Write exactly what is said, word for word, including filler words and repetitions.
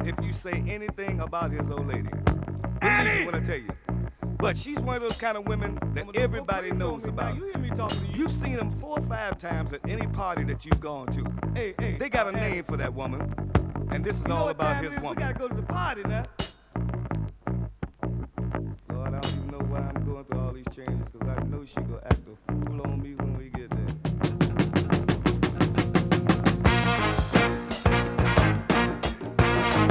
if you say anything about his old lady. Believe me when I tell you. But she's one of those kind of women that everybody knows about. You hear me talking to you? You've seen them four or five times at any party that you've gone to. Hey, hey, they got a name for that woman, and this is all about his woman. We gotta go to the party now. Lord, I don't even know why I'm going through all these changes, because I know she gonna act a